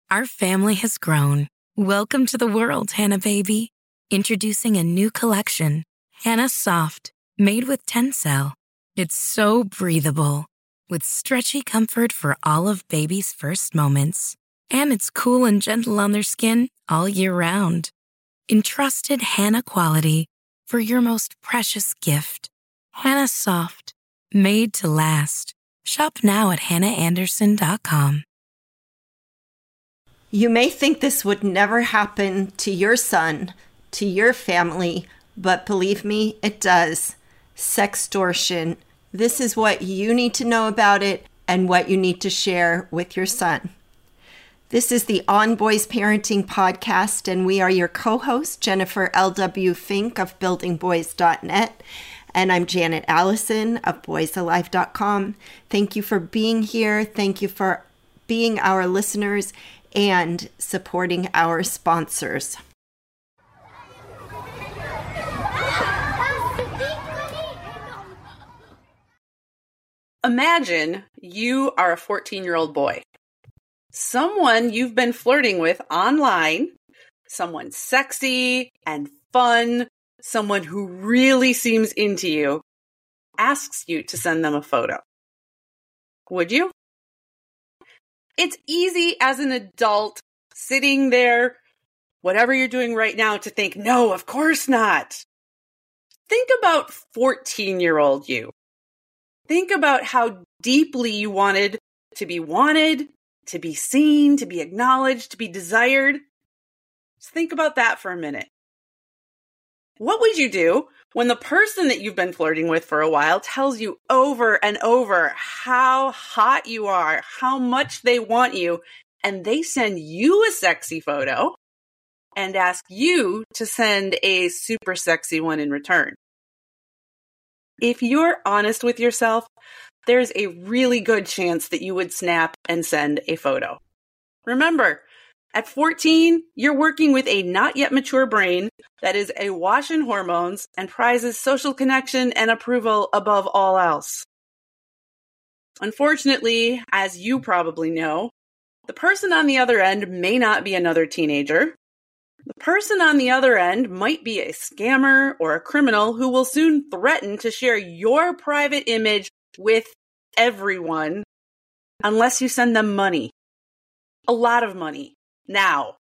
Our family has grown. Welcome to the world, Hannah baby. Introducing a new collection, Hannah Soft, made with Tencel. It's so breathable, with stretchy comfort for all of baby's first moments. And it's cool and gentle on their skin all year round. Entrusted Hannah quality for your most precious gift. Hannah Soft, made to last. Shop now at hannahanderson.com. You may think this would never happen to your son, to your family, but believe me, it does. Sextortion. This is what you need to know about it and what you need to share with your son. This is the On Boys Parenting Podcast, and we are your co-hosts, Jennifer L.W. Fink of buildingboys.net, and I'm Janet Allison of boysalive.com. Thank you for being here. Thank you for being our listeners and supporting our sponsors. Imagine you are a 14-year-old boy. Someone you've been flirting with online, someone sexy and fun, someone who really seems into you, asks you to send them a photo. Would you? It's easy as an adult sitting there, whatever you're doing right now, to think, no, of course not. Think about 14-year-old you. Think about how deeply you wanted, to be seen, to be acknowledged, to be desired. Just think about that for a minute. What would you do when the person that you've been flirting with for a while tells you over and over how hot you are, how much they want you, and they send you a sexy photo and ask you to send a super sexy one in return? If you're honest with yourself, there's a really good chance that you would snap and send a photo. Remember, at 14, you're working with a not yet mature brain that is awash in hormones and prizes social connection and approval above all else. Unfortunately, as you probably know, the person on the other end may not be another teenager. The person on the other end might be a scammer or a criminal who will soon threaten to share your private image with everyone unless you send them money. A lot of money. Now.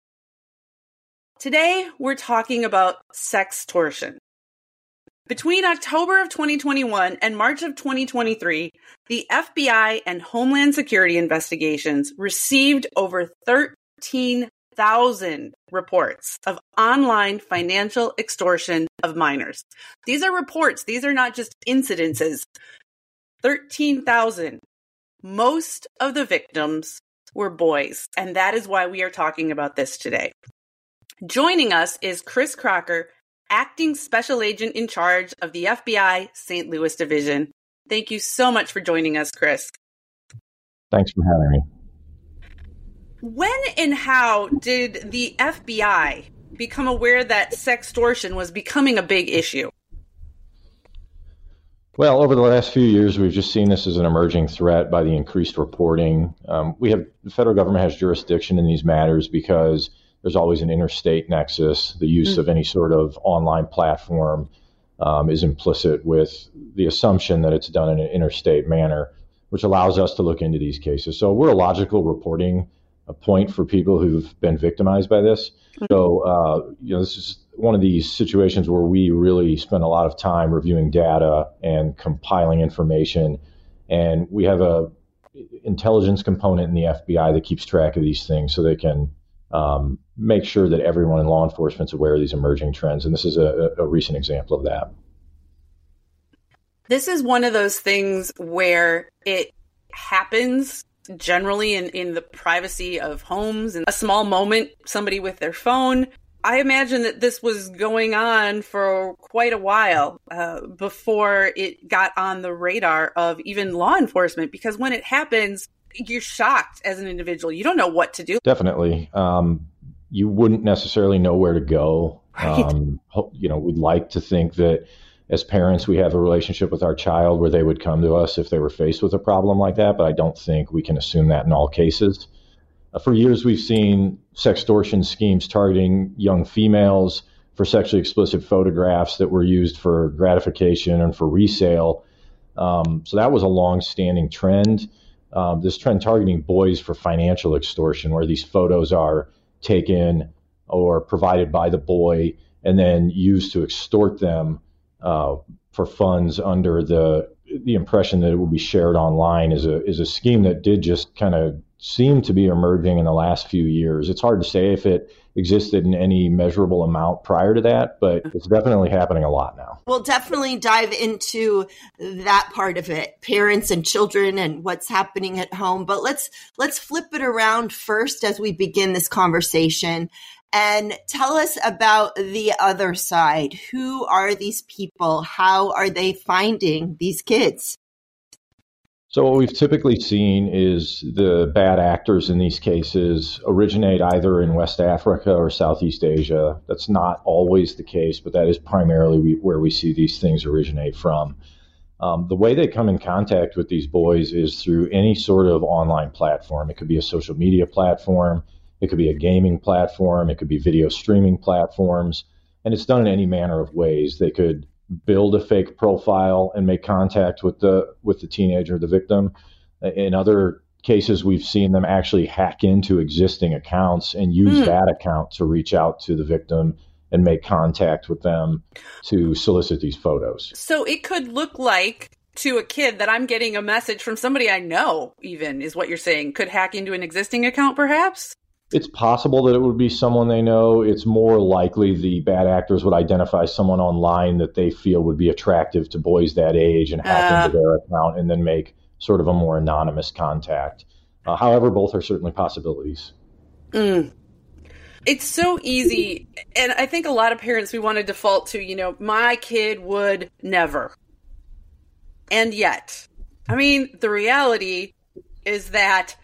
Today, we're talking about sextortion. Between October of 2021 and March of 2023, the FBI and Homeland Security investigations received over 13,000 reports of online financial extortion of minors. These are reports. These are not just incidences. 13,000. Most of the victims were boys, and that is why we are talking about this today. Joining us is Chris Crocker, Acting Special Agent in charge of the FBI St. Louis Division. Thank you so much for joining us, Chris. Thanks for having me. When and how did the FBI become aware that sextortion was becoming a big issue? Well, over the last few years, we've just seen this as an emerging threat by the increased reporting. The federal government has jurisdiction in these matters because there's always an interstate nexus. The use of any sort of online platform is implicit with the assumption that it's done in an interstate manner, which allows us to look into these cases. So we're a logical reporting point for people who've been victimized by this. So, this is one of these situations where we really spend a lot of time reviewing data and compiling information. And we have a intelligence component in the FBI that keeps track of these things so they can make sure that everyone in law enforcement is aware of these emerging trends. And this is a recent example of that. This is one of those things where it happens generally in the privacy of homes, and a small moment, somebody with their phone. I imagine that this was going on for quite a while before it got on the radar of even law enforcement, because when it happens, you're shocked as an individual. You don't know what to do. Definitely. You wouldn't necessarily know where to go. Right. We'd like to think that as parents, we have a relationship with our child where they would come to us if they were faced with a problem like that, but I don't think we can assume that in all cases. For years, we've seen sextortion schemes targeting young females for sexually explicit photographs that were used for gratification and for resale. So that was a long-standing trend. This trend targeting boys for financial extortion, where these photos are taken or provided by the boy and then used to extort them for funds under the impression that it will be shared online, is a scheme that did just kind of seem to be emerging in the last few years. It's hard to say if it existed in any measurable amount prior to that, but it's definitely happening a lot now. We'll definitely dive into that part of it, parents and children and what's happening at home. But let's flip it around first as we begin this conversation and tell us about the other side. Who are these people? How are they finding these kids? So what we've typically seen is the bad actors in these cases originate either in West Africa or Southeast Asia. That's not always the case, but that is primarily where we see these things originate from. The way they come in contact with these boys is through any sort of online platform. It could be a social media platform. It could be a gaming platform. It could be video streaming platforms. And it's done in any manner of ways. They could build a fake profile and make contact with the teenager, the victim. In other cases, we've seen them actually hack into existing accounts and use that account to reach out to the victim and make contact with them to solicit these photos. So it could look like to a kid that I'm getting a message from somebody I know, even, is what you're saying, could hack into an existing account perhaps? It's possible that it would be someone they know. It's more likely the bad actors would identify someone online that they feel would be attractive to boys that age and hack into their account and then make sort of a more anonymous contact. However, both are certainly possibilities. It's so easy. And I think a lot of parents, we want to default to, my kid would never. And yet, I mean, the reality is that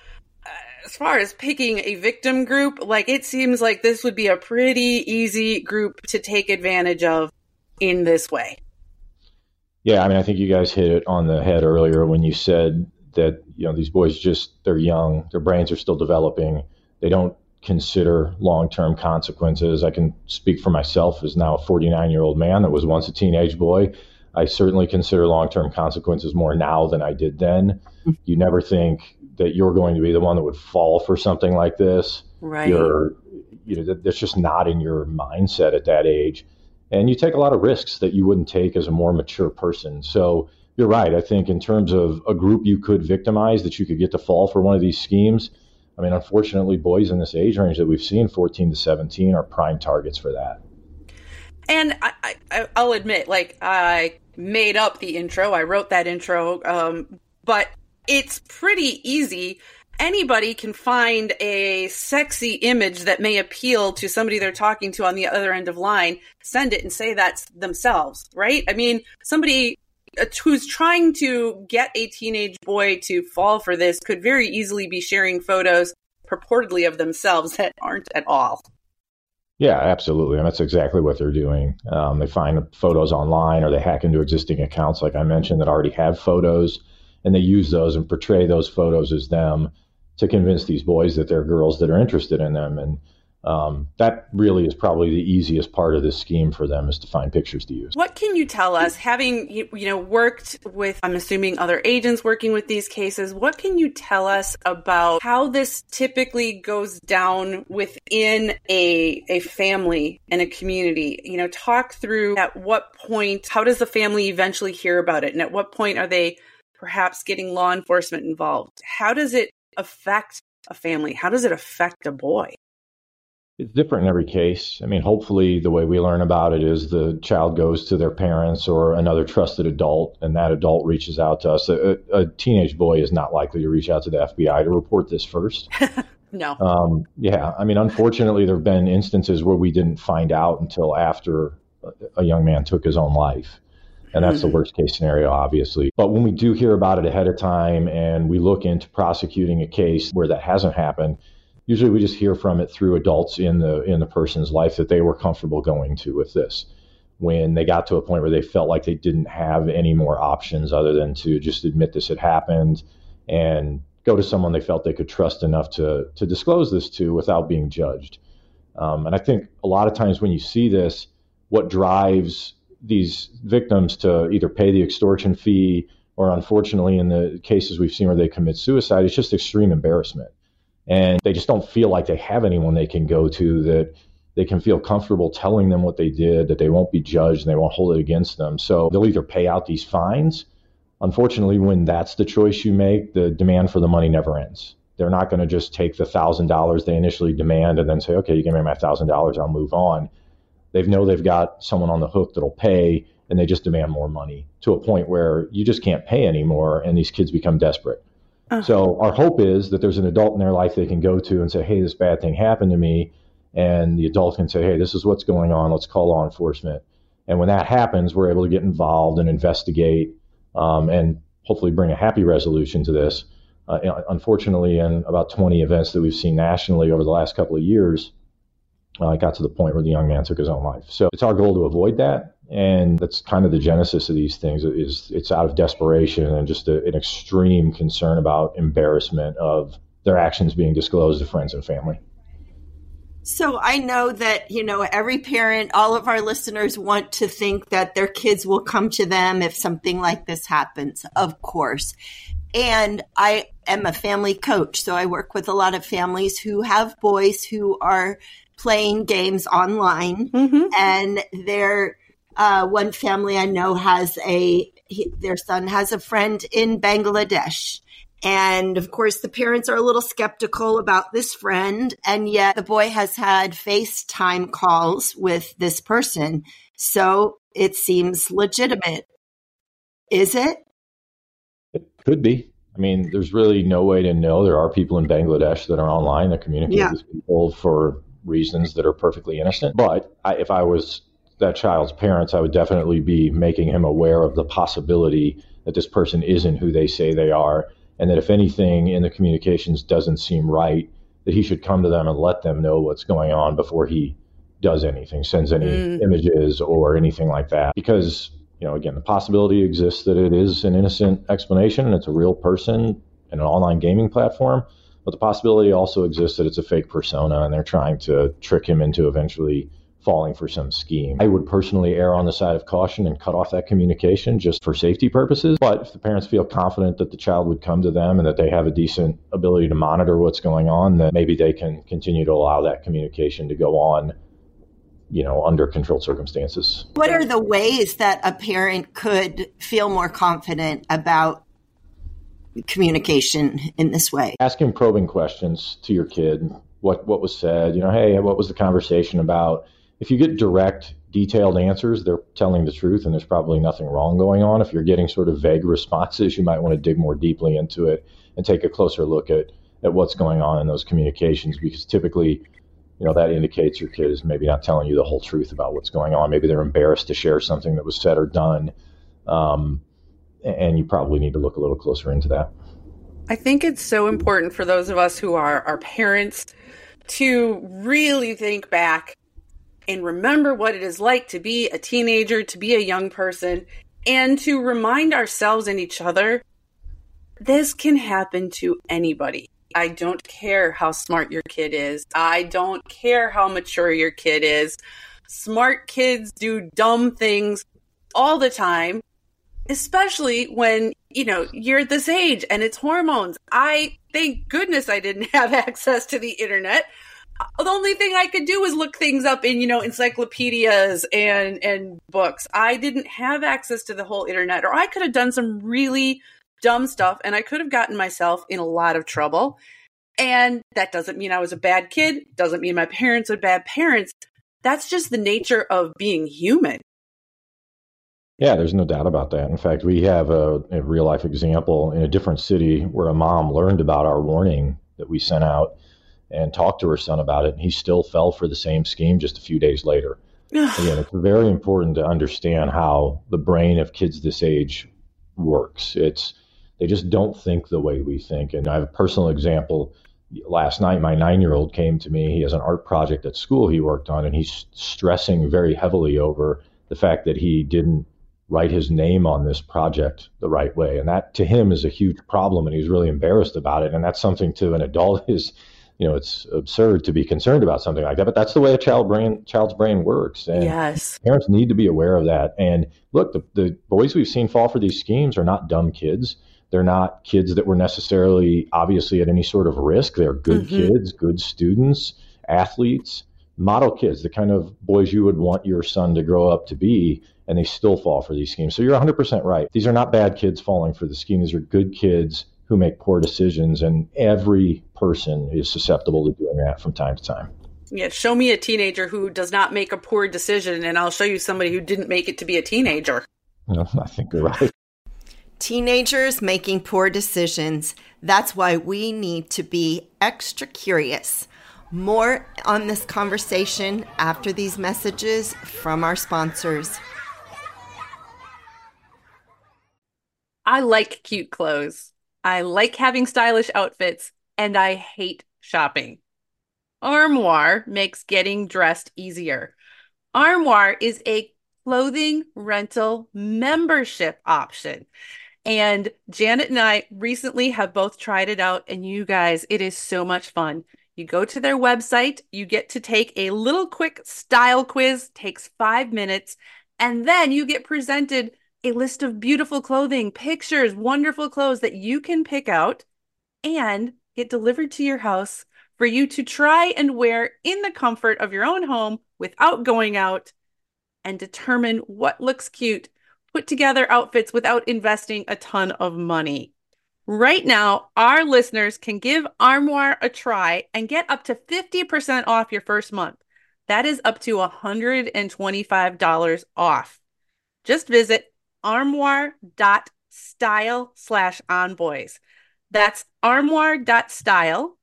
as far as picking a victim group, it seems like this would be a pretty easy group to take advantage of in this way. Yeah, I mean, I think you guys hit it on the head earlier when you said that, these boys they're young, their brains are still developing. They don't consider long-term consequences. I can speak for myself as now a 49-year-old man that was once a teenage boy. I certainly consider long-term consequences more now than I did then. You never think that you're going to be the one that would fall for something like this. Right. That's just not in your mindset at that age. And you take a lot of risks that you wouldn't take as a more mature person. So you're right. I think in terms of a group you could victimize, that you could get to fall for one of these schemes. I mean, unfortunately, boys in this age range that we've seen, 14 to 17, are prime targets for that. And I'll admit, I made up the intro. I wrote that intro, but it's pretty easy. Anybody can find a sexy image that may appeal to somebody they're talking to on the other end of line, send it and say that's themselves, right? I mean, somebody who's trying to get a teenage boy to fall for this could very easily be sharing photos purportedly of themselves that aren't at all. Yeah, absolutely. And that's exactly what they're doing. They find photos online or they hack into existing accounts, like I mentioned, that already have photos. And they use those and portray those photos as them to convince these boys that they're girls that are interested in them. And that really is probably the easiest part of this scheme for them, is to find pictures to use. What can you tell us, having worked with, I'm assuming, other agents working with these cases, what can you tell us about how this typically goes down within a family and a community? Talk through at what point, how does the family eventually hear about it? And at what point are they perhaps getting law enforcement involved? How does it affect a family? How does it affect a boy? It's different in every case. I mean, hopefully the way we learn about it is the child goes to their parents or another trusted adult, and that adult reaches out to us. A teenage boy is not likely to reach out to the FBI to report this first. No. Yeah. I mean, unfortunately, there have been instances where we didn't find out until after a young man took his own life. And that's the worst case scenario, obviously. But when we do hear about it ahead of time and we look into prosecuting a case where that hasn't happened, usually we just hear from it through adults in the person's life that they were comfortable going to with this. When they got to a point where they felt like they didn't have any more options other than to just admit this had happened and go to someone they felt they could trust enough to disclose this to without being judged. And I think a lot of times when you see this, what drives these victims to either pay the extortion fee or, unfortunately, in the cases we've seen where they commit suicide, it's just extreme embarrassment. And they just don't feel like they have anyone they can go to that they can feel comfortable telling them what they did, that they won't be judged and they won't hold it against them. So they'll either pay out these fines. Unfortunately, when that's the choice you make, the demand for the money never ends. They're not going to just take the $1,000 they initially demand and then say, okay, you give me my $1,000, I'll move on. They know they've got someone on the hook that'll pay, and they just demand more money to a point where you just can't pay anymore, and these kids become desperate. So our hope is that there's an adult in their life they can go to and say, hey, this bad thing happened to me. And the adult can say, hey, this is what's going on. Let's call law enforcement. And when that happens, we're able to get involved and investigate and hopefully bring a happy resolution to this. Unfortunately, in about 20 events that we've seen nationally over the last couple of years, it got to the point where the young man took his own life. So it's our goal to avoid that. And that's kind of the genesis of these things. It's out of desperation and just an extreme concern about embarrassment of their actions being disclosed to friends and family. So I know that, every parent, all of our listeners want to think that their kids will come to them if something like this happens, of course. And I am a family coach, so I work with a lot of families who have boys who are playing games online. Mm-hmm. And their one family I know has their son has a friend in Bangladesh. And of course, the parents are a little skeptical about this friend. And yet the boy has had FaceTime calls with this person. So it seems legitimate. Is it? It could be. I mean, there's really no way to know. There are people in Bangladesh that are online that communicate with people for reasons that are perfectly innocent. But if I was that child's parents, I would definitely be making him aware of the possibility that this person isn't who they say they are. And that if anything in the communications doesn't seem right, that he should come to them and let them know what's going on before he does anything, sends any images or anything like that. Because, again, the possibility exists that it is an innocent explanation and it's a real person in an online gaming platform. But the possibility also exists that it's a fake persona and they're trying to trick him into eventually falling for some scheme. I would personally err on the side of caution and cut off that communication just for safety purposes. But if the parents feel confident that the child would come to them and that they have a decent ability to monitor what's going on, then maybe they can continue to allow that communication to go on, under controlled circumstances. What are the ways that a parent could feel more confident about communication in this way? Asking probing questions to your kid. What was said? Hey, what was the conversation about? If you get direct, detailed answers, they're telling the truth and there's probably nothing wrong going on. If you're getting sort of vague responses, you might want to dig more deeply into it and take a closer look at what's going on in those communications, because typically, that indicates your kid is maybe not telling you the whole truth about what's going on. Maybe they're embarrassed to share something that was said or done. And you probably need to look a little closer into that. I think it's so important for those of us who are our parents to really think back and remember what it is like to be a teenager, to be a young person, and to remind ourselves and each other, this can happen to anybody. I don't care how smart your kid is. I don't care how mature your kid is. Smart kids do dumb things all the time, especially when, you're at this age and it's hormones. Thank goodness I didn't have access to the internet. The only thing I could do was look things up in, encyclopedias and books. I didn't have access to the whole internet, or I could have done some really dumb stuff and I could have gotten myself in a lot of trouble. And that doesn't mean I was a bad kid. Doesn't mean my parents are bad parents. That's just the nature of being human. Yeah, there's no doubt about that. In fact, we have a real life example in a different city where a mom learned about our warning that we sent out and talked to her son about it, and he still fell for the same scheme just a few days later. Again, it's very important to understand how the brain of kids this age works. They just don't think the way we think. And I have a personal example. Last night, my 9-year-old came to me. He has an art project at school he worked on, and he's stressing very heavily over the fact that he didn't write his name on this project the right way. And that to him is a huge problem, and he's really embarrassed about it. And that's something to an adult is, it's absurd to be concerned about something like that, but that's the way a child's brain works. And yes, parents need to be aware of that. And look, the boys we've seen fall for these schemes are not dumb kids. They're not kids that were necessarily obviously at any sort of risk. They're good kids, good students, athletes, model kids, the kind of boys you would want your son to grow up to be, and they still fall for these schemes. So you're 100% right. These are not bad kids falling for the scheme. These are good kids who make poor decisions, and every person is susceptible to doing that from time to time. Yeah, show me a teenager who does not make a poor decision, and I'll show you somebody who didn't make it to be a teenager. I think you're right. Teenagers making poor decisions. That's why we need to be extra curious. More on this conversation after these messages from our sponsors. I like cute clothes. I like having stylish outfits, and I hate shopping. Armoire makes getting dressed easier. Armoire is a clothing rental membership option. And Janet and I recently have both tried it out, and you guys, it is so much fun. You go to their website, you get to take a little quick style quiz, takes 5 minutes, and then you get presented a list of beautiful clothing, pictures, wonderful clothes that you can pick out and get delivered to your house for you to try and wear in the comfort of your own home without going out, and determine what looks cute, put together outfits without investing a ton of money. Right now, our listeners can give Armoire a try and get up to 50% off your first month. That is up to $125 off. Just visit armoire.style/onboys. That's armoire.style,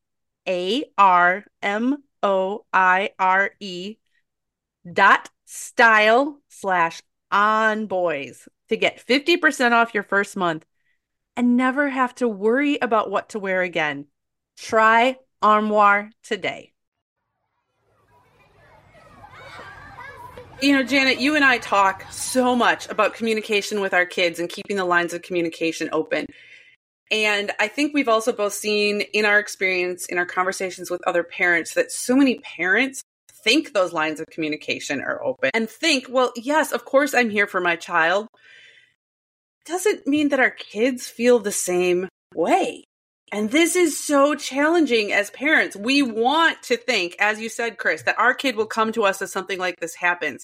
ARMOIRE.style/onboys to get 50% off your first month and never have to worry about what to wear again. Try Armoire today. Janet, you and I talk so much about communication with our kids and keeping the lines of communication open. And I think we've also both seen in our experience, in our conversations with other parents, that so many parents think those lines of communication are open and think, well, yes, of course I'm here for my child. Doesn't mean that our kids feel the same way. And this is so challenging as parents. We want to think, as you said, Chris, that our kid will come to us if something like this happens.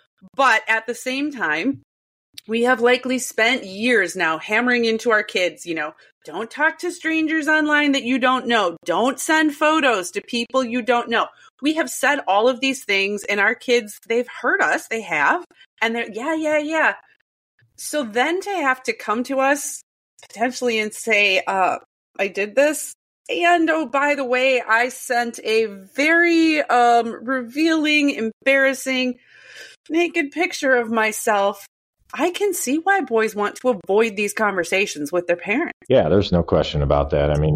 But at the same time, we have likely spent years now hammering into our kids, don't talk to strangers online that you don't know. Don't send photos to people you don't know. We have said all of these things, and our kids, they've heard us. They have. And they're, yeah. So then to have to come to us potentially and say, I did this. And, oh, by the way, I sent a very revealing, embarrassing, naked picture of myself. I can see why boys want to avoid these conversations with their parents. Yeah, there's no question about that. I mean,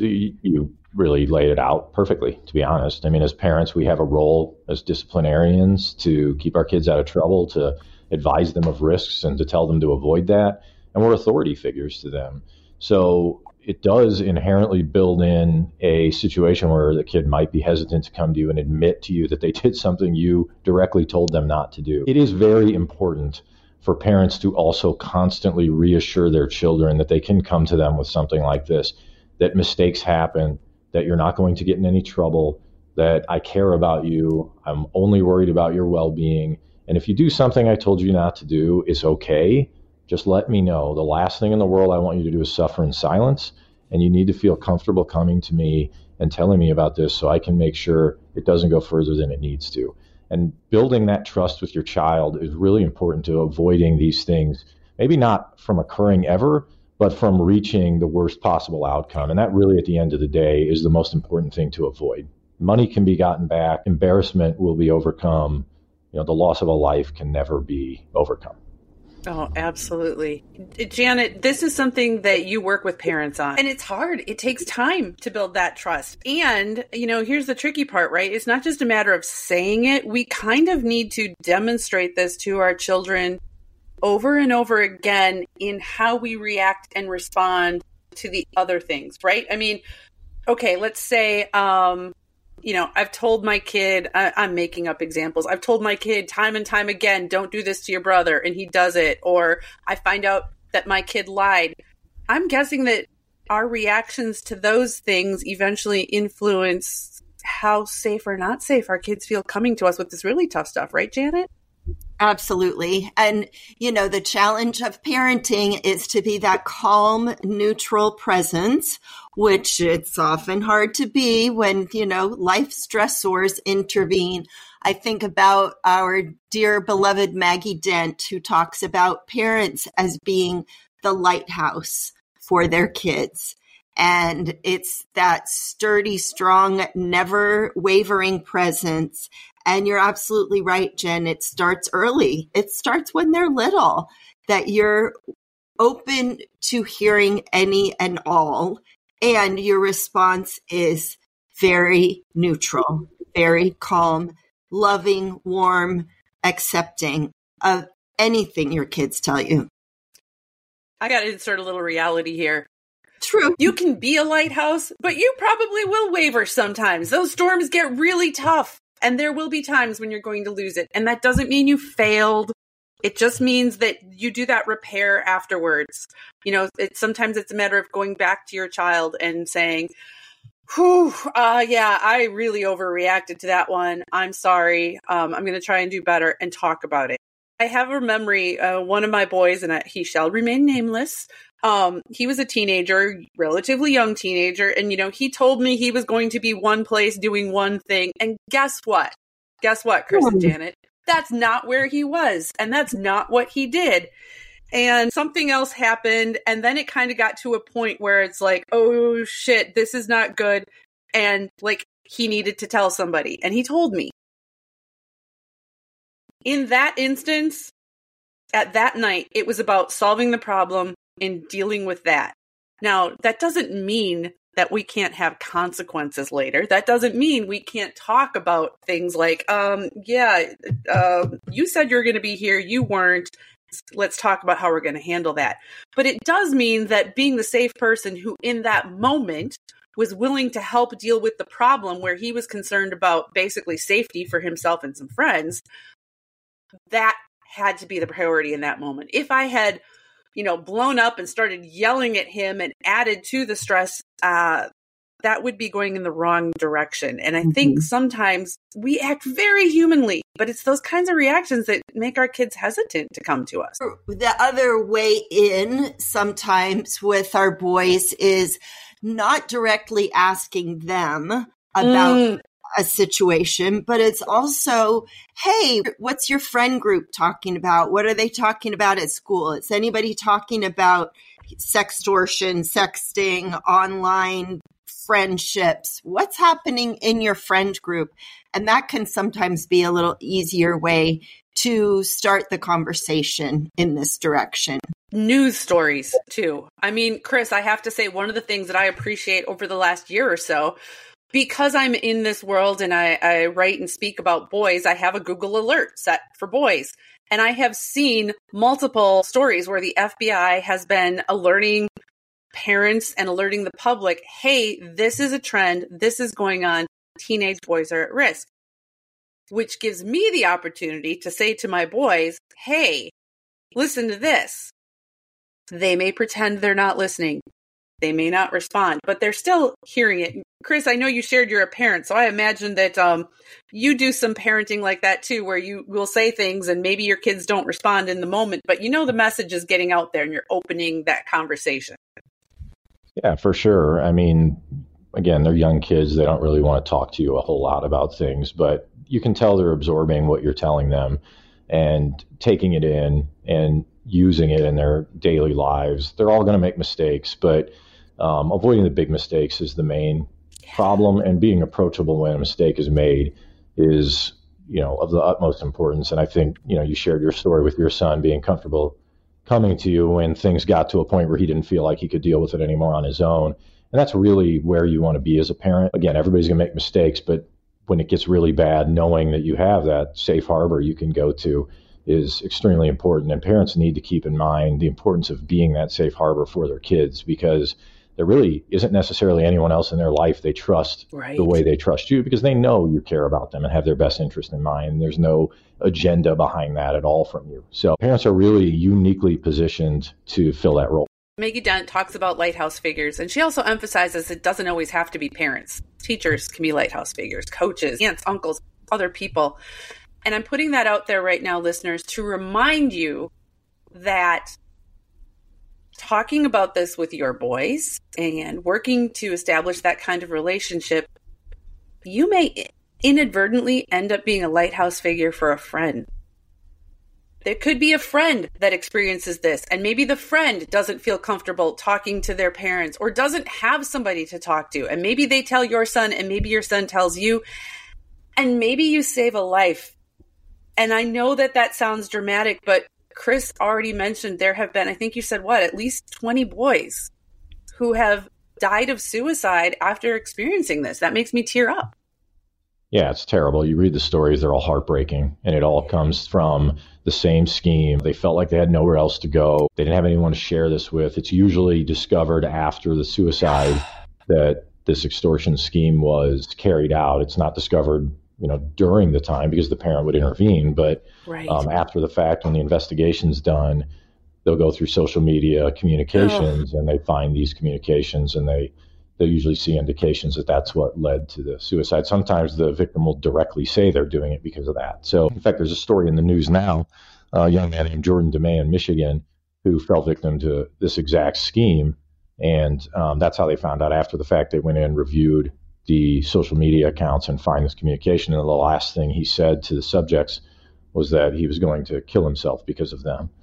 you really laid it out perfectly, to be honest. I mean, as parents, we have a role as disciplinarians to keep our kids out of trouble, to advise them of risks and to tell them to avoid that. And we're authority figures to them. So it does inherently build in a situation where the kid might be hesitant to come to you and admit to you that they did something you directly told them not to do. It is very important for parents to also constantly reassure their children that they can come to them with something like this, that mistakes happen, that you're not going to get in any trouble, that I care about you, I'm only worried about your well-being, and if you do something I told you not to do, it's okay. Just let me know. The last thing in the world I want you to do is suffer in silence, and you need to feel comfortable coming to me and telling me about this so I can make sure it doesn't go further than it needs to. And building that trust with your child is really important to avoiding these things, maybe not from occurring ever, but from reaching the worst possible outcome. And that really, at the end of the day, is the most important thing to avoid. Money can be gotten back. Embarrassment will be overcome. The loss of a life can never be overcome. Oh, absolutely. Janet, this is something that you work with parents on, and it's hard. It takes time to build that trust. And, here's the tricky part, right? It's not just a matter of saying it. We kind of need to demonstrate this to our children over and over again in how we react and respond to the other things, right? I mean, okay, let's say, I've told my kid, I'm making up examples. I've told my kid time and time again, don't do this to your brother, and he does it. Or I find out that my kid lied. I'm guessing that our reactions to those things eventually influence how safe or not safe our kids feel coming to us with this really tough stuff, right, Janet? Absolutely. And, the challenge of parenting is to be that calm, neutral presence, which it's often hard to be when, life stressors intervene. I think about our dear beloved Maggie Dent, who talks about parents as being the lighthouse for their kids. And it's that sturdy, strong, never wavering presence. And you're absolutely right, Jen. It starts early. It starts when they're little, that you're open to hearing any and all. And your response is very neutral, very calm, loving, warm, accepting of anything your kids tell you. I got to insert a little reality here. True. You can be a lighthouse, but you probably will waver sometimes. Those storms get really tough, and there will be times when you're going to lose it. And that doesn't mean you failed. It just means that you do that repair afterwards. Sometimes it's a matter of going back to your child and saying, I really overreacted to that one. I'm sorry. I'm going to try and do better and talk about it. I have a memory, one of my boys, and he shall remain nameless. He was a teenager, relatively young teenager. And, he told me he was going to be one place doing one thing. And guess what? Chris and Janet? That's not where he was. And that's not what he did. And something else happened. And then it kind of got to a point where it's like, oh shit, this is not good. And he needed to tell somebody. And he told me. In that instance, at that night, it was about solving the problem and dealing with that. Now, that doesn't mean that we can't have consequences later. That doesn't mean we can't talk about things like, you said you were going to be here, you weren't. Let's talk about how we're going to handle that. But it does mean that being the safe person who in that moment was willing to help deal with the problem where he was concerned about basically safety for himself and some friends, that had to be the priority in that moment. If I had, blown up and started yelling at him and added to the stress, that would be going in the wrong direction. And I think sometimes we act very humanly, but it's those kinds of reactions that make our kids hesitant to come to us. The other way in sometimes with our boys is not directly asking them about a situation, but it's also, hey, what's your friend group talking about? What are they talking about at school? Is anybody talking about sextortion, sexting, online friendships? What's happening in your friend group? And that can sometimes be a little easier way to start the conversation in this direction. News stories, too. I mean, Chris, I have to say one of the things that I appreciate over the last year or so, because I'm in this world and I write and speak about boys, I have a Google alert set for boys. And I have seen multiple stories where the FBI has been alerting parents and alerting the public, hey, this is a trend, this is going on, teenage boys are at risk. Which gives me the opportunity to say to my boys, hey, listen to this. They may pretend they're not listening. They may not respond, but they're still hearing it. Chris, I know you shared you're a parent, so I imagine that you do some parenting like that too, where you will say things and maybe your kids don't respond in the moment, but the message is getting out there and you're opening that conversation. Yeah, for sure. I mean, again, they're young kids. They don't really want to talk to you a whole lot about things, but you can tell they're absorbing what you're telling them and taking it in and using it in their daily lives. They're all going to make mistakes, but avoiding the big mistakes is the main problem, and being approachable when a mistake is made is, of the utmost importance. And I think, you shared your story with your son being comfortable coming to you when things got to a point where he didn't feel like he could deal with it anymore on his own. And that's really where you want to be as a parent. Again, everybody's going to make mistakes, but when it gets really bad, knowing that you have that safe harbor you can go to is extremely important. And parents need to keep in mind the importance of being that safe harbor for their kids, because there really isn't necessarily anyone else in their life they trust the way they trust you, because they know you care about them and have their best interest in mind. There's no agenda behind that at all from you. So parents are really uniquely positioned to fill that role. Maggie Dent talks about lighthouse figures, and she also emphasizes it doesn't always have to be parents. Teachers can be lighthouse figures, coaches, aunts, uncles, other people. And I'm putting that out there right now, listeners, to remind you that talking about this with your boys and working to establish that kind of relationship, you may inadvertently end up being a lighthouse figure for a friend. There could be a friend that experiences this, and maybe the friend doesn't feel comfortable talking to their parents or doesn't have somebody to talk to. And maybe they tell your son, and maybe your son tells you, and maybe you save a life. And I know that sounds dramatic, but Chris already mentioned there have been, I think you said at least 20 boys who have died of suicide after experiencing this. That makes me tear up. Yeah, it's terrible. You read the stories, they're all heartbreaking, and it all comes from the same scheme. They felt like they had nowhere else to go. They didn't have anyone to share this with. It's usually discovered after the suicide that this extortion scheme was carried out. It's not discovered during the time, because the parent would intervene. But after the fact, when the investigation's done, they'll go through social media communications and they find these communications, and they usually see indications that that's what led to the suicide. Sometimes the victim will directly say they're doing it because of that. So, in fact, there's a story in the news now, a young man named Jordan DeMay in Michigan who fell victim to this exact scheme. And that's how they found out. After the fact, they went in, reviewed the social media accounts and find this communication. And the last thing he said to the subjects was that he was going to kill himself because of them.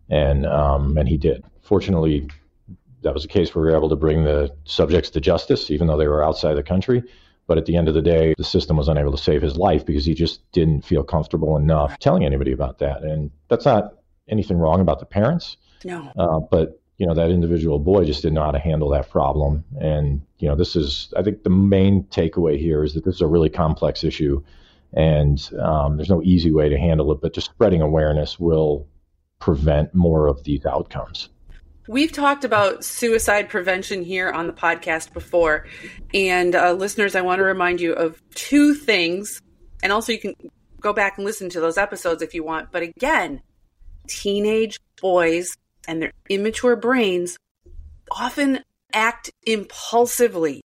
And he did. Fortunately, that was a case where we were able to bring the subjects to justice, even though they were outside the country. But at the end of the day, the system was unable to save his life because he just didn't feel comfortable enough telling anybody about that. And that's not anything wrong about the parents. No. But that individual boy just didn't know how to handle that problem. And, this is, I think the main takeaway here is that this is a really complex issue, and there's no easy way to handle it, but just spreading awareness will prevent more of these outcomes. We've talked about suicide prevention here on the podcast before. And listeners, I want to remind you of two things. And also you can go back and listen to those episodes if you want. But again, teenage boys and their immature brains often act impulsively.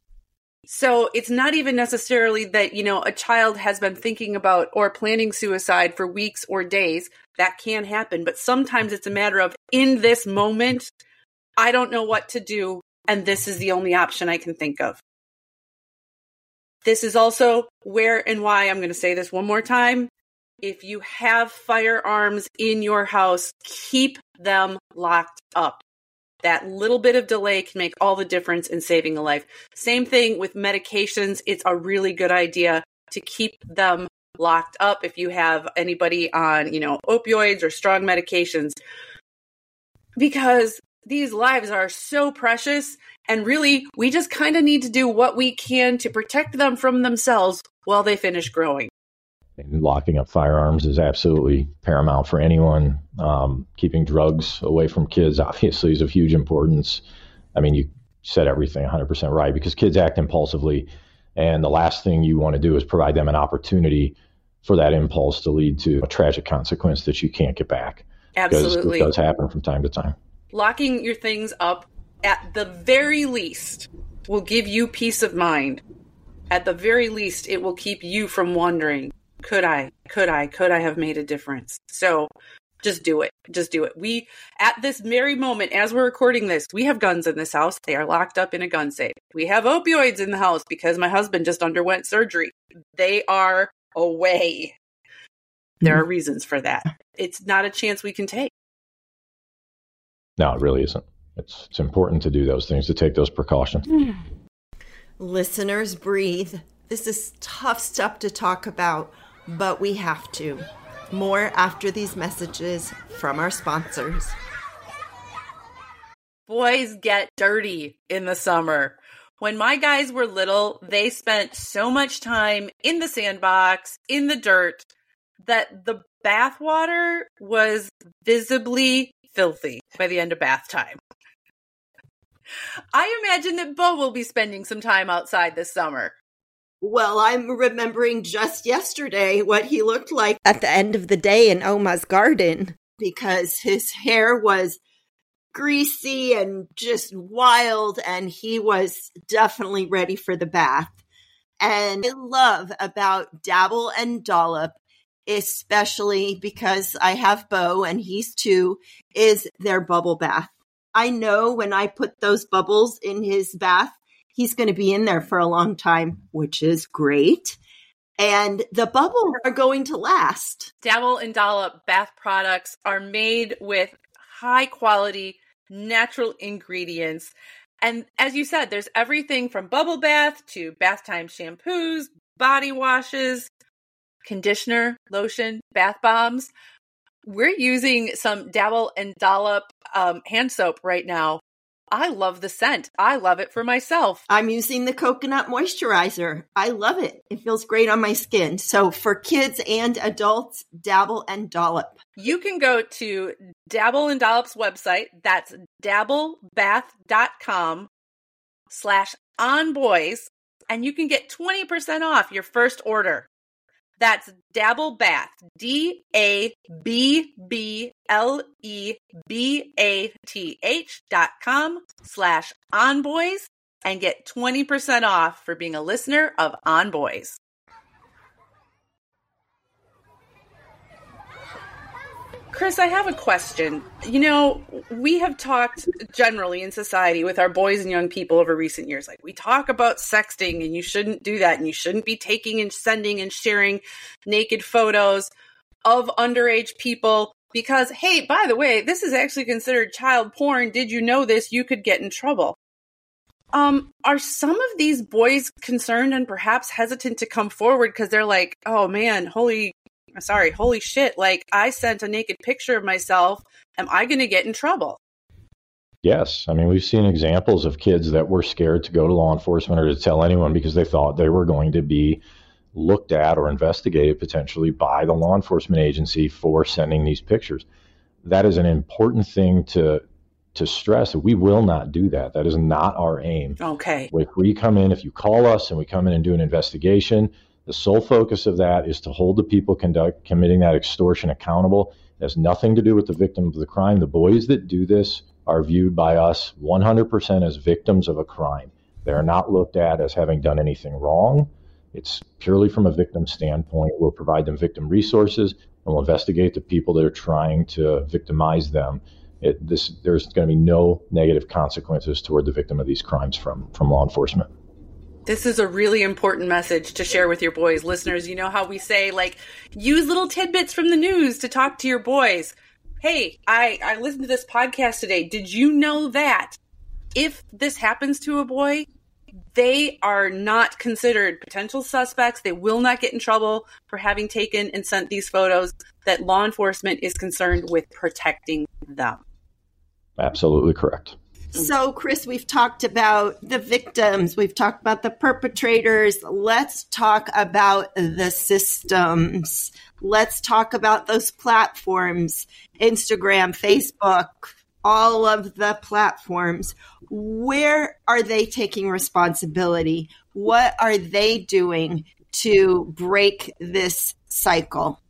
So it's not even necessarily that, a child has been thinking about or planning suicide for weeks or days. That can happen. But sometimes it's a matter of, in this moment, I don't know what to do, and this is the only option I can think of. This is also where and why, I'm going to say this one more time. If you have firearms in your house, keep them locked up. That little bit of delay can make all the difference in saving a life. Same thing with medications. It's a really good idea to keep them locked up if you have anybody on, opioids or strong medications, because these lives are so precious. And really, we just kind of need to do what we can to protect them from themselves while they finish growing. And locking up firearms is absolutely paramount for anyone. Keeping drugs away from kids, obviously, is of huge importance. I mean, you said everything 100% right, because kids act impulsively. And the last thing you want to do is provide them an opportunity for that impulse to lead to a tragic consequence that you can't get back. Absolutely. Because it does happen from time to time. Locking your things up, at the very least, will give you peace of mind. At the very least, it will keep you from wondering, could I have made a difference? So just do it. Just do it. We, at this very moment, as we're recording this, we have guns in this house. They are locked up in a gun safe. We have opioids in the house because my husband just underwent surgery. They are away. There are reasons for that. It's not a chance we can take. No, it really isn't. It's important to do those things, to take those precautions. Listeners, breathe. This is tough stuff to talk about, but we have to. More after these messages from our sponsors. Boys get dirty in the summer. When my guys were little, they spent so much time in the sandbox, in the dirt, that the bath water was visibly filthy by the end of bath time. I imagine that Bo will be spending some time outside this summer. Well, I'm remembering just yesterday what he looked like at the end of the day in Oma's garden, because his hair was greasy and just wild, and he was definitely ready for the bath. And I love about Dabble and Dollop, especially because I have Bo and he's 2, is their bubble bath. I know when I put those bubbles in his bath, he's going to be in there for a long time, which is great. And the bubbles are going to last. Dabble and Dollop bath products are made with high quality, natural ingredients. And as you said, there's everything from bubble bath to bath time shampoos, body washes, conditioner, lotion, bath bombs. We're using some Dabble and Dollop hand soap right now. I love the scent. I love it for myself. I'm using the coconut moisturizer. I love it. It feels great on my skin. So for kids and adults, Dabble and Dollop. You can go to Dabble and Dollop's website. That's dabblebath.com/onboys, and you can get 20% off your first order. That's Dabble Bath, DABBLEBATH.com/onboys, and get 20% off for being a listener of On Boys. Chris, I have a question. You know, we have talked generally in society with our boys and young people over recent years. Like, we talk about sexting, and you shouldn't do that, and you shouldn't be taking and sending and sharing naked photos of underage people because, hey, by the way, this is actually considered child porn. Did you know this? You could get in trouble. Are some of these boys concerned and perhaps hesitant to come forward because they're like, oh man, holy shit, like I sent a naked picture of myself. Am I going to get in trouble? Yes. I mean, we've seen examples of kids that were scared to go to law enforcement or to tell anyone because they thought they were going to be looked at or investigated potentially by the law enforcement agency for sending these pictures. That is an important thing to stress. We will not do that. That is not our aim. Okay. If you call us and we come in and do an investigation, the sole focus of that is to hold the people committing that extortion accountable. It has nothing to do with the victim of the crime. The boys that do this are viewed by us 100% as victims of a crime. They are not looked at as having done anything wrong. It's purely from a victim standpoint. We'll provide them victim resources, and we'll investigate the people that are trying to victimize them. There's going to be no negative consequences toward the victim of these crimes from law enforcement. This is a really important message to share with your boys. Listeners, you know how we say, like, use little tidbits from the news to talk to your boys. Hey, I listened to this podcast today. Did you know that if this happens to a boy, they are not considered potential suspects? They will not get in trouble for having taken and sent these photos, that law enforcement is concerned with protecting them. Absolutely correct. So, Chris, we've talked about the victims. We've talked about the perpetrators. Let's talk about the systems. Let's talk about those platforms, Instagram, Facebook, all of the platforms. Where are they taking responsibility? What are they doing to break this cycle?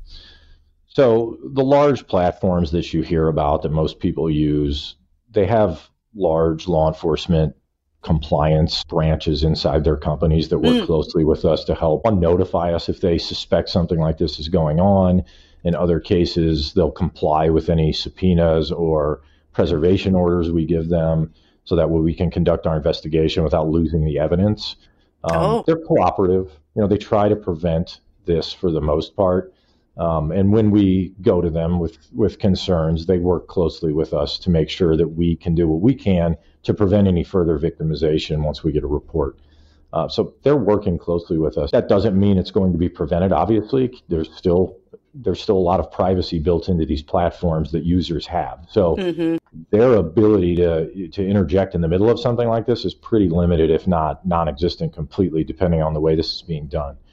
So the large platforms that you hear about that most people use, they have large law enforcement compliance branches inside their companies that work closely with us to help notify us if they suspect something like this is going on. In other cases, they'll comply with any subpoenas or preservation orders we give them so that way we can conduct our investigation without losing the evidence. They're cooperative. You know, they try to prevent this for the most part. And when we go to them with concerns, they work closely with us to make sure that we can do what we can to prevent any further victimization once we get a report. So they're working closely with us. That doesn't mean it's going to be prevented. Obviously, there's still a lot of privacy built into these platforms that users have. So their ability to interject in the middle of something like this is pretty limited, if not non-existent completely, depending on the way this is being done.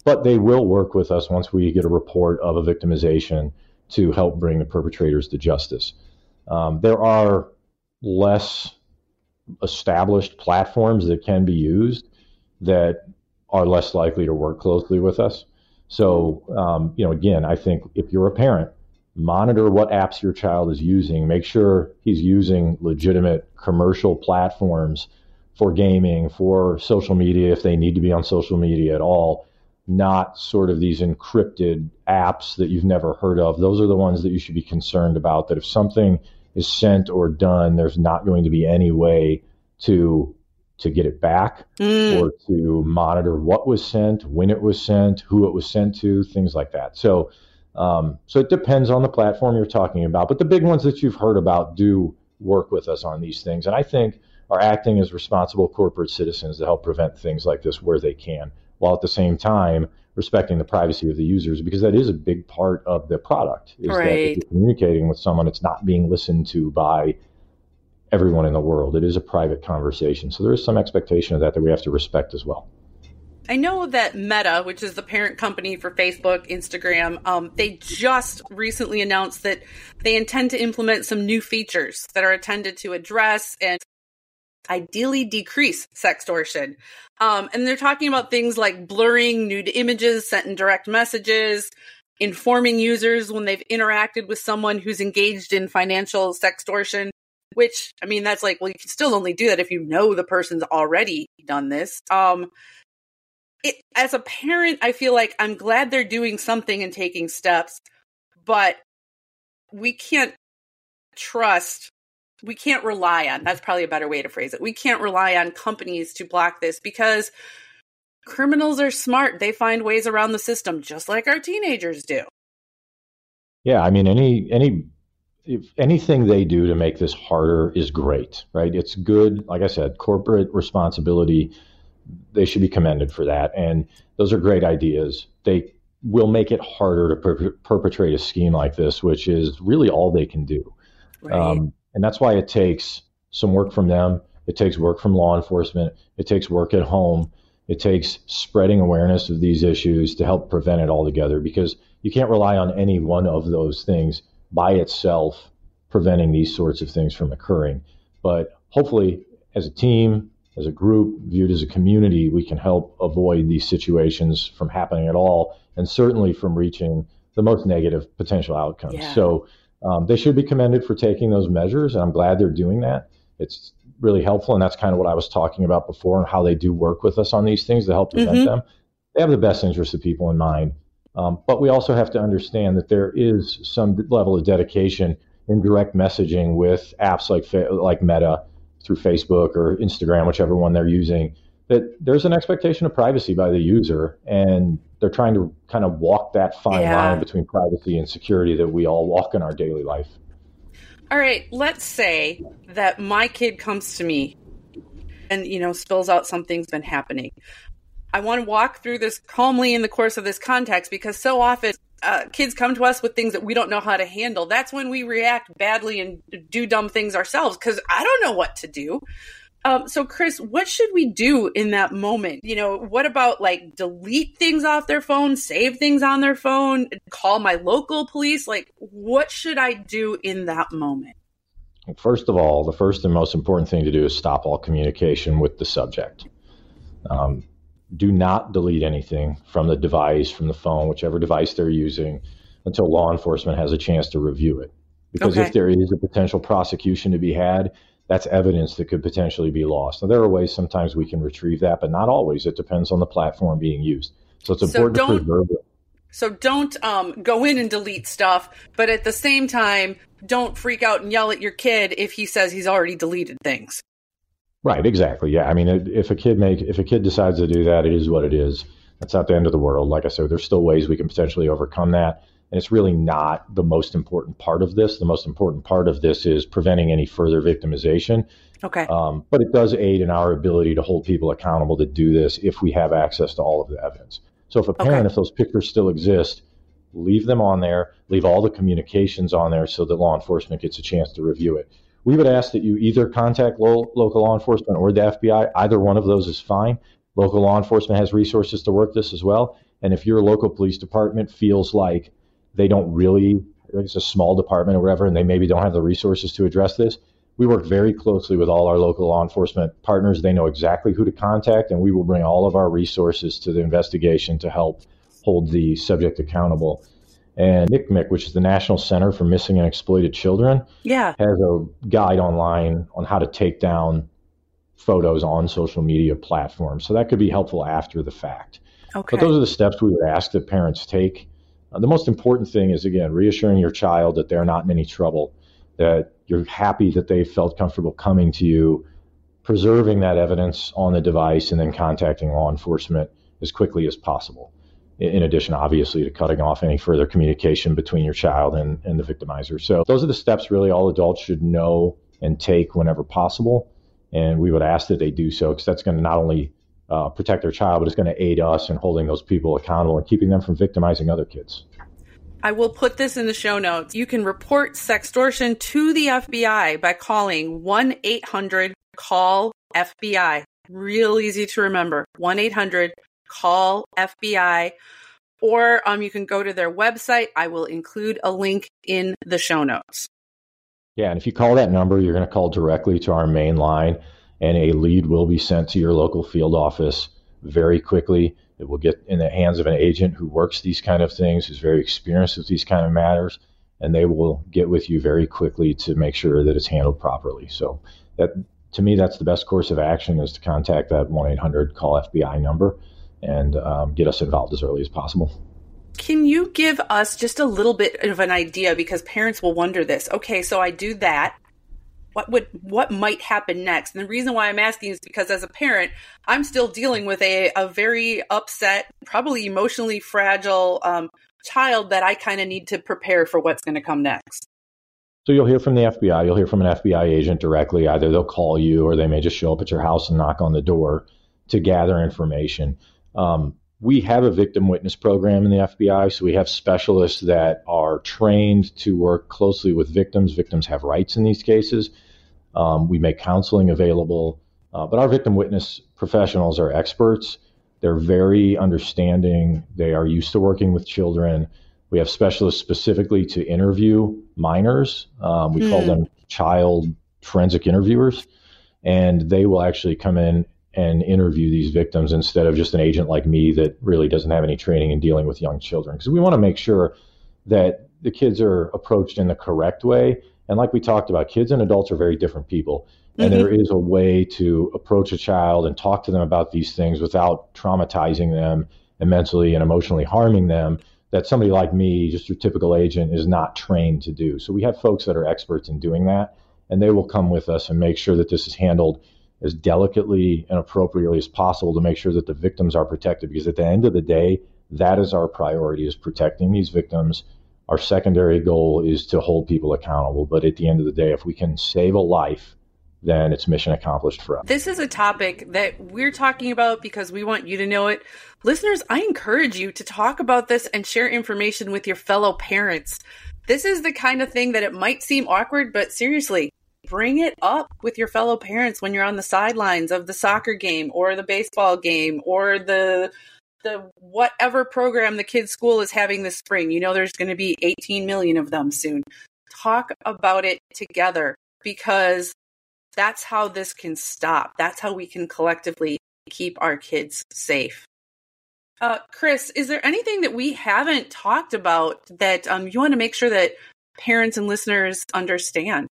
but they will work with us once we get a report of a victimization to help bring the perpetrators to justice. There are less established platforms that can be used that are less likely to work closely with us. So, again, I think if you're a parent, monitor what apps your child is using. Make sure he's using legitimate commercial platforms for gaming, for social media, if they need to be on social media at all, not sort of these encrypted apps that you've never heard of. Those are the ones that you should be concerned about, that if something is sent or done, there's not going to be any way to get it back or to monitor what was sent, when it was sent, who it was sent to, things like that. So it depends on the platform you're talking about, but the big ones that you've heard about do work with us on these things, and I think are acting as responsible corporate citizens to help prevent things like this where they can, while at the same time respecting the privacy of the users, because that is a big part of the product, is that if you're communicating with someone, it's not being listened to by everyone in the world. It is a private conversation. So there is some expectation of that we have to respect as well. I know that Meta, which is the parent company for Facebook, Instagram, they just recently announced that they intend to implement some new features that are intended to address and ideally decrease sextortion. And they're talking about things like blurring nude images sent in direct messages, informing users when they've interacted with someone who's engaged in financial sextortion, which, I mean, that's like, well, you can still only do that if you know the person's already done this. As a parent, I feel like I'm glad they're doing something and taking steps, but we can't rely on, that's probably a better way to phrase it. We can't rely on companies to block this because criminals are smart. They find ways around the system just like our teenagers do. Yeah, I mean, if anything they do to make this harder is great, right? It's good. Like I said, corporate responsibility, they should be commended for that. And those are great ideas. They will make it harder to perpetrate a scheme like this, which is really all they can do. Right. And that's why it takes some work from them. It takes work from law enforcement. It takes work at home. It takes spreading awareness of these issues to help prevent it altogether, because you can't rely on any one of those things by itself preventing these sorts of things from occurring. But hopefully, as a team, as a group, viewed as a community, we can help avoid these situations from happening at all, and certainly from reaching the most negative potential outcomes. Yeah. So they should be commended for taking those measures, and I'm glad they're doing that. It's really helpful, and that's kind of what I was talking about before, and how they do work with us on these things to help prevent them. They have the best interests of people in mind. But we also have to understand that there is some level of dedication in direct messaging with apps like Meta through Facebook or Instagram, whichever one they're using, that there's an expectation of privacy by the user, and they're trying to kind of walk that fine line between privacy and security that we all walk in our daily life. All right, let's say that my kid comes to me and, spills out something's been happening. I want to walk through this calmly in the course of this context, because so often kids come to us with things that we don't know how to handle. That's when we react badly and do dumb things ourselves, because I don't know what to do. So Chris, what should we do in that moment? What about delete things off their phone, save things on their phone, call my local police? What should I do in that moment? First of all, the first and most important thing to do is stop all communication with the subject. Do not delete anything from the device, from the phone, whichever device they're using, until law enforcement has a chance to review it. Because if there is a potential prosecution to be had, that's evidence that could potentially be lost. Now, there are ways sometimes we can retrieve that, but not always. It depends on the platform being used. So it's important to preserve it. So don't go in and delete stuff, but at the same time, don't freak out and yell at your kid if he says he's already deleted things. Right, exactly. Yeah, I mean, if a kid decides to do that, it is what it is. That's not the end of the world. Like I said, there's still ways we can potentially overcome that. And it's really not the most important part of this. The most important part of this is preventing any further victimization. Okay. But it does aid in our ability to hold people accountable to do this if we have access to all of the evidence. So if a parent, if those pictures still exist, leave them on there, leave all the communications on there so that law enforcement gets a chance to review it. We would ask that you either contact local law enforcement or the FBI. Either one of those is fine. Local law enforcement has resources to work this as well. And if your local police department feels like they don't really, it's a small department or whatever, and they maybe don't have the resources to address this, we work very closely with all our local law enforcement partners. They know exactly who to contact, and we will bring all of our resources to the investigation to help hold the subject accountable. And NCMEC, which is the National Center for Missing and Exploited Children, has a guide online on how to take down photos on social media platforms. So that could be helpful after the fact. Okay. But those are the steps we would ask that parents take. The most important thing is, again, reassuring your child that they're not in any trouble, that you're happy that they felt comfortable coming to you, preserving that evidence on the device, and then contacting law enforcement as quickly as possible. In addition, obviously, to cutting off any further communication between your child and the victimizer. So those are the steps really all adults should know and take whenever possible. And we would ask that they do so, because that's going to not only protect their child, but it's going to aid us in holding those people accountable and keeping them from victimizing other kids. I will put this in the show notes. You can report sextortion to the FBI by calling 1-800-CALL-FBI. Real easy to remember. 1-800-CALL-FBI. Or you can go to their website. I will include a link in the show notes. Yeah, and if you call that number, you're going to call directly to our main line, and a lead will be sent to your local field office very quickly. It will get in the hands of an agent who works these kind of things, who's very experienced with these kind of matters, and they will get with you very quickly to make sure that it's handled properly. So that, to me, that's the best course of action, is to contact that 1-800-CALL-FBI number and get us involved as early as possible. Can you give us just a little bit of an idea, because parents will wonder this. Okay, so I do that. What might happen next? And the reason why I'm asking is because as a parent, I'm still dealing with a very upset, probably emotionally fragile child that I kind of need to prepare for what's going to come next. So you'll hear from the FBI. You'll hear from an FBI agent directly. Either they'll call you or they may just show up at your house and knock on the door to gather information. We have a victim witness program in the FBI, so we have specialists that are trained to work closely with victims. Victims have rights in these cases. We make counseling available, but our victim witness professionals are experts. They're very understanding. They are used to working with children. We have specialists specifically to interview minors. We call them child forensic interviewers, and they will actually come in and interview these victims instead of just an agent like me that really doesn't have any training in dealing with young children. Because we want to make sure that the kids are approached in the correct way. And like we talked about, kids and adults are very different people. And there is a way to approach a child and talk to them about these things without traumatizing them and mentally and emotionally harming them, that somebody like me, just your typical agent, is not trained to do. So we have folks that are experts in doing that, and they will come with us and make sure that this is handled as delicately and appropriately as possible to make sure that the victims are protected. Because at the end of the day, that is our priority, is protecting these victims. Our secondary goal is to hold people accountable. But at the end of the day, if we can save a life, then it's mission accomplished for us. This is a topic that we're talking about because we want you to know it. Listeners, I encourage you to talk about this and share information with your fellow parents. This is the kind of thing that it might seem awkward, but seriously, bring it up with your fellow parents when you're on the sidelines of the soccer game or the baseball game or the whatever program the kids' school is having this spring. You know, there's going to be 18 million of them soon. Talk about it together, because that's how this can stop. That's how we can collectively keep our kids safe. Chris, is there anything that we haven't talked about that you want to make sure that parents and listeners understand?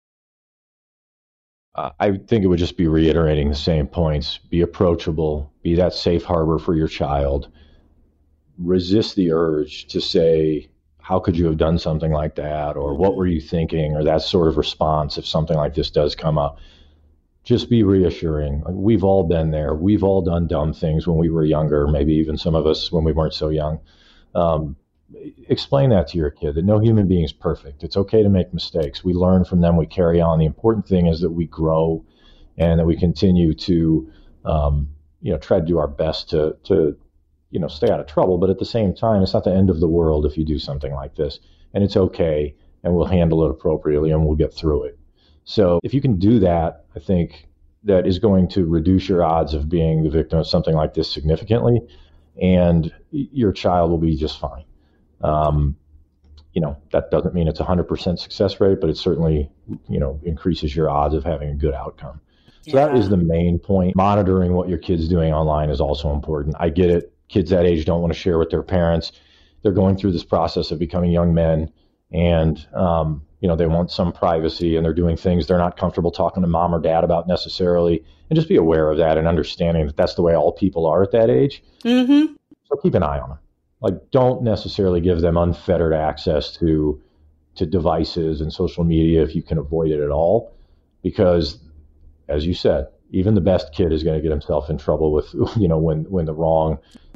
I think it would just be reiterating the same points. Be approachable, be that safe harbor for your child. Resist the urge to say, how could you have done something like that? Or what were you thinking? Or that sort of response if something like this does come up. Just be reassuring. We've all been there. We've all done dumb things when we were younger, maybe even some of us when we weren't so young. Explain that to your kid, that no human being is perfect. It's okay to make mistakes. We learn from them. We carry on. The important thing is that we grow and that we continue to, try to do our best to stay out of trouble. But at the same time, it's not the end of the world if you do something like this. And it's okay, and we'll handle it appropriately, and we'll get through it. So if you can do that, I think that is going to reduce your odds of being the victim of something like this significantly. and your child will be just fine. That doesn't mean it's 100% success rate, but it certainly, increases your odds of having a good outcome. So that is the main point. Monitoring what your kid's doing online is also important. I get it. Kids that age don't want to share with their parents. They're going through this process of becoming young men, and, they want some privacy, and they're doing things they're not comfortable talking to mom or dad about necessarily. And just be aware of that and understanding that that's the way all people are at that age. Mm-hmm. So keep an eye on them. Don't necessarily give them unfettered access to devices and social media if you can avoid it at all, because, as you said, even the best kid is going to get himself in trouble with, when the wrong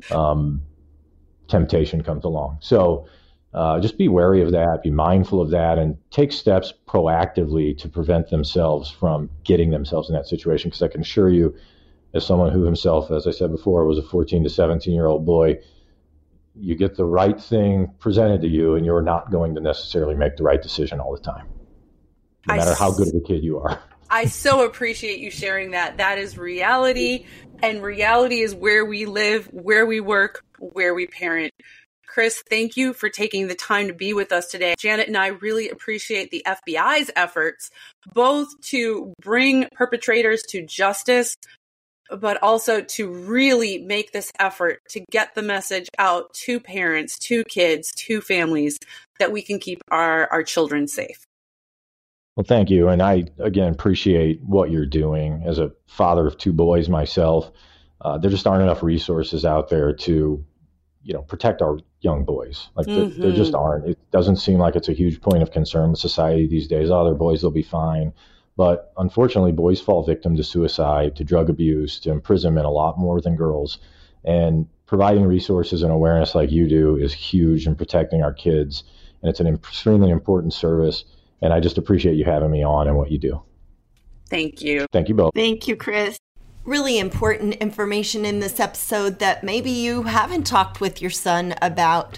temptation comes along. So just be wary of that, be mindful of that, and take steps proactively to prevent themselves from getting themselves in that situation. Because I can assure you, as someone who himself, as I said before, was a 14 to 17-year-old boy, you get the right thing presented to you, and you're not going to necessarily make the right decision all the time, no matter how good of a kid you are. I so appreciate you sharing that. That is reality, and reality is where we live, where we work, where we parent. Chris, thank you for taking the time to be with us today. Janet and I really appreciate the FBI's efforts, both to bring perpetrators to justice, but also to really make this effort to get the message out to parents, to kids, to families, that we can keep our children safe. Well, thank you. And I, again, appreciate what you're doing. As a father of two boys myself, there just aren't enough resources out there to, protect our young boys. There just aren't. It doesn't seem like it's a huge point of concern with society these days. Oh, their boys will be fine. But unfortunately, boys fall victim to suicide, to drug abuse, to imprisonment a lot more than girls. And providing resources and awareness like you do is huge in protecting our kids. And it's an extremely important service. And I just appreciate you having me on and what you do. Thank you. Thank you both. Thank you, Chris. Really important information in this episode that maybe you haven't talked with your son about.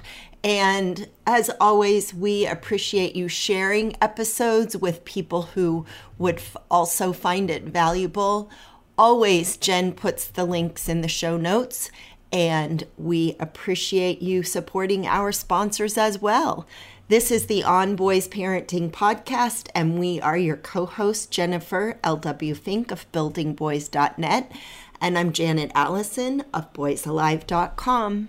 And as always, we appreciate you sharing episodes with people who would also find it valuable. Always, Jen puts the links in the show notes, and we appreciate you supporting our sponsors as well. This is the On Boys Parenting Podcast, and we are your co-host, Jennifer L.W. Fink of buildingboys.net, and I'm Janet Allison of boysalive.com.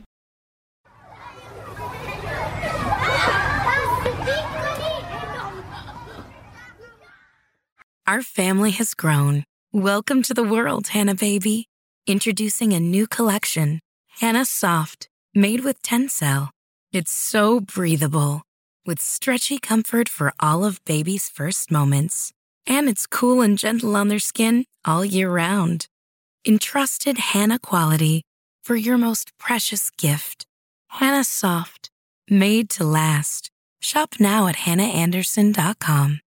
Our family has grown. Welcome to the world, Hannah baby. Introducing a new collection, Hannah Soft, made with Tencel. It's so breathable, with stretchy comfort for all of baby's first moments. And it's cool and gentle on their skin all year round. Entrusted Hannah quality for your most precious gift. Hannah Soft, made to last. Shop now at hannahanderson.com.